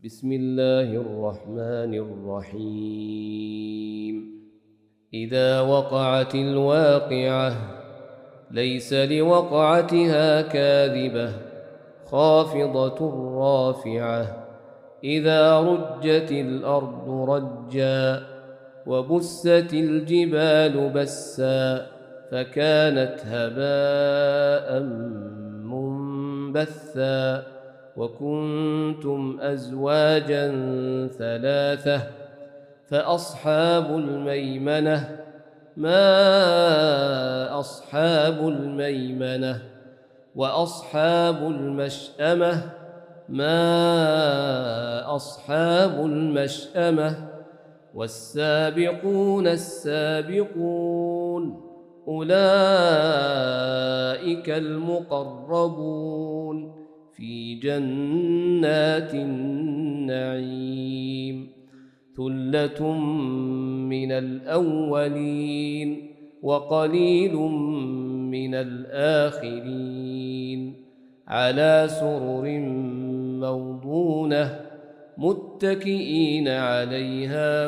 بسم الله الرحمن الرحيم إذا وقعت الواقعة ليس لوقعتها كاذبة خافضة رافعة إذا رجت الأرض رجا وبست الجبال بسا فكانت هباء منبثا وكنتم أزواجا ثلاثة فأصحاب الميمنة ما أصحاب الميمنة وأصحاب المشأمة ما أصحاب المشأمة والسابقون السابقون أولئك المقربون في جنات النعيم ثلة من الأولين وقليل من الآخرين على سرر موضونة متكئين عليها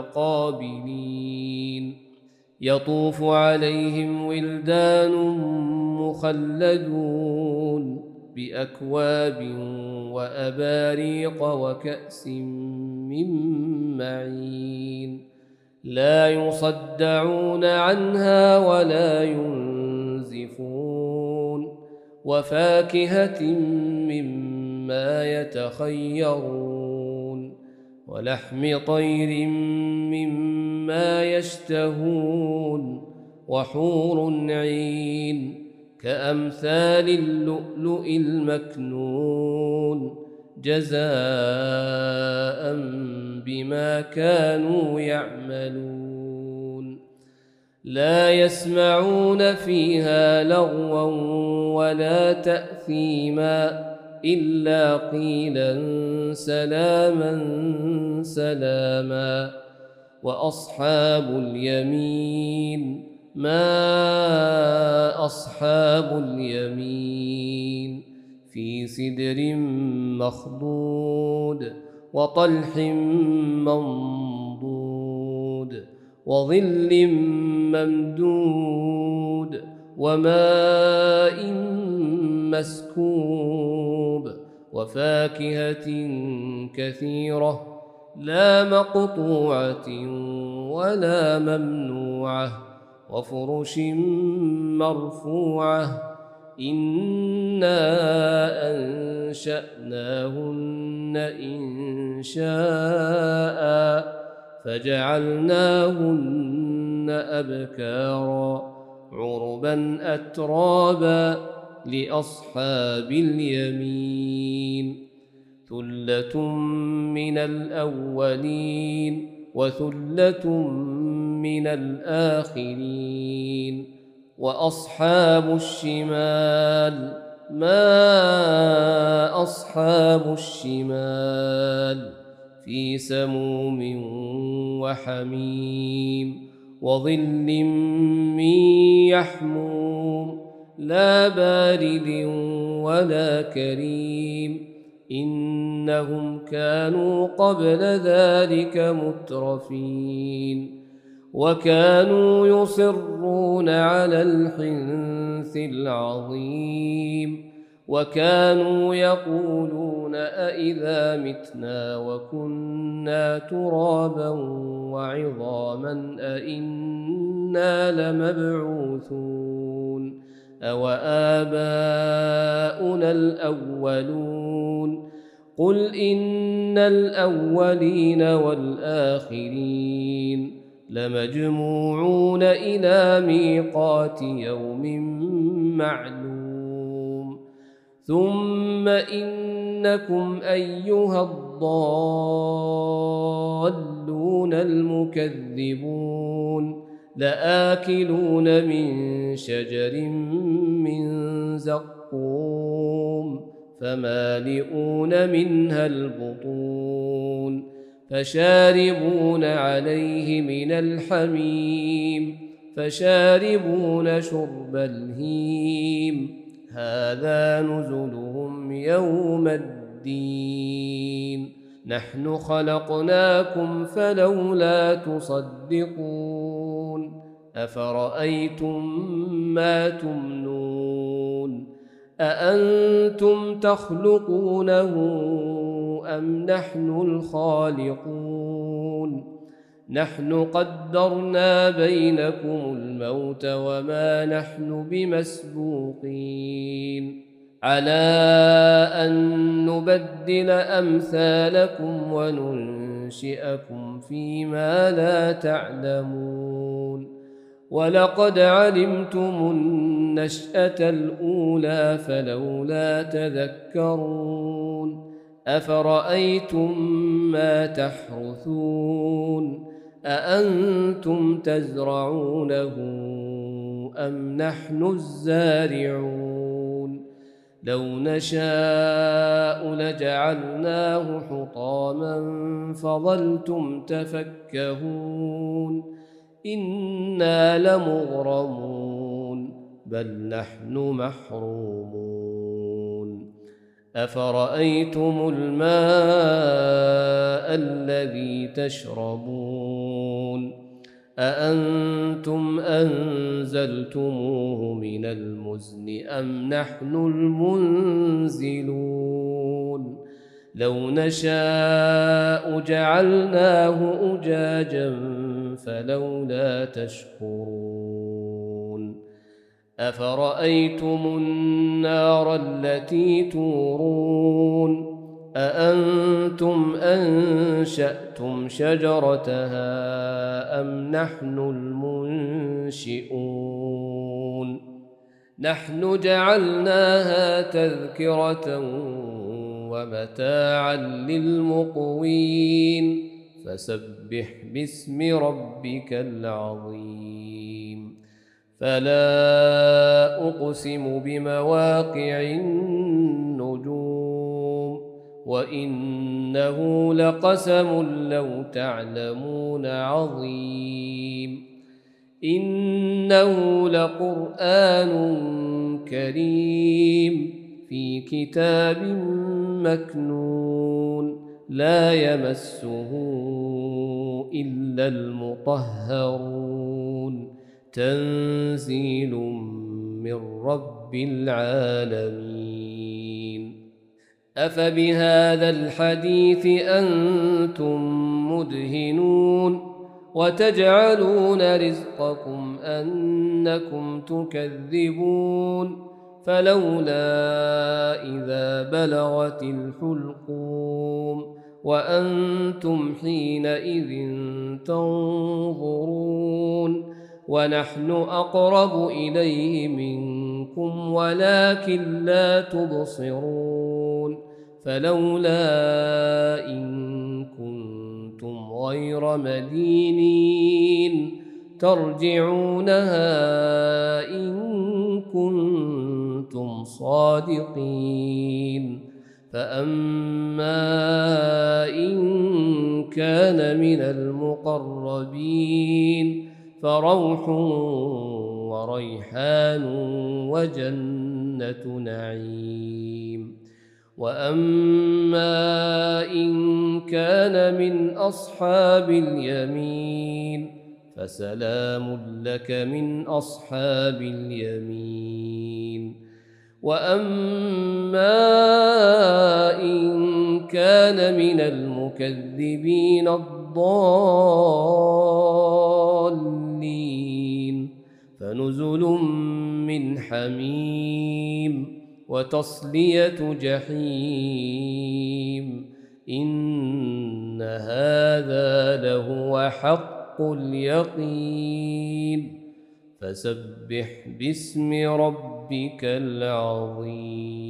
متقابلين يطوف عليهم ولدان مخلدون بأكواب وأباريق وكأس من معين لا يصدعون عنها ولا ينزفون وفاكهة مما يتخيرون ولحم طير مما يشتهون وحور عين كأمثال اللؤلؤ المكنون جزاء بما كانوا يعملون لا يسمعون فيها لغوا ولا تأثيما إلا قيلا سلاما سلاما وأصحاب اليمين ما أصحاب اليمين في سدر مخضود وطلح منضود وظل ممدود وماء مسكوب وفاكهة كثيرة لا مقطوعة ولا ممنوعة وفرش مرفوعة إنا أنشأناهن إنشاء فجعلناهن أبكارا عربا أترابا لأصحاب اليمين ثلة من الأولين وثلة من الآخرين وأصحاب الشمال ما أصحاب الشمال في سموم وحميم وظل من يحموم لا بارد ولا كريم إنهم كانوا قبل ذلك مترفين وكانوا يصرون على الحنث العظيم وكانوا يقولون أإذا متنا وكنا ترابا وعظاما أإنا لمبعوثون أوآباؤنا الأولون قل إن الأولين والآخرين لمجموعون إلى ميقات يوم معلوم ثم إنكم أيها الضالون المكذبون لآكلون من شجر من زقوم فمالئون منها البطون فشاربون عليه من الحميم فشاربون شرب الهيم هذا نزلهم يوم الدين نحن خلقناكم فلولا تصدقون أفرأيتم ما تمنون أأنتم تخلقونه أم نحن الخالقون نحن قدرنا بينكم الموت وما نحن بمسبوقين على أن نبدل أمثالكم وننشئكم فيما لا تعلمون ولقد علمتم النشأة الأولى فلولا تذكرون أفرأيتم ما تحرثون أأنتم تزرعونه أم نحن الزارعون لو نشاء لجعلناه حطاما فظلتم تفكهون إنا لمغرمون بل نحن محرومون أفرأيتم الماء الذي تشربون أأنتم أنزلتموه من المزن أم نحن المنزلون لو نشاء جعلناه أجاجا فلولا تشكرون أفرأيتم النار التي تورون أأنتم أنشأتم شجرتها أم نحن المنشئون نحن جعلناها تذكرة ومتاعا للمقوين فسبح باسم ربك العظيم فلا أقسم بمواقع النجوم وإنه لقسم لو تعلمون عظيم إنه لقرآن كريم في كتاب مكنون لا يمسه إلا المطهرون تنزيل من رب العالمين أفبهذا الحديث أنتم مدهنون وتجعلون رزقكم أنكم تكذبون فلولا إذا بلغت الحلقوم وأنتم حينئذ تنظرون ونحن أقرب إليه منكم ولكن لا تبصرون فلولا إن كنتم غير مدينين ترجعونها إن كنتم صادقين فأما إن كان من المقربين فروح وريحان وجنة نعيم وأما إن كان من أصحاب اليمين فسلام لك من أصحاب اليمين وأما إن كان من المكذبين الضالين فنزل من حميم وتصلية جحيم إن هذا لهو حق اليقين فسبح باسم ربك العظيم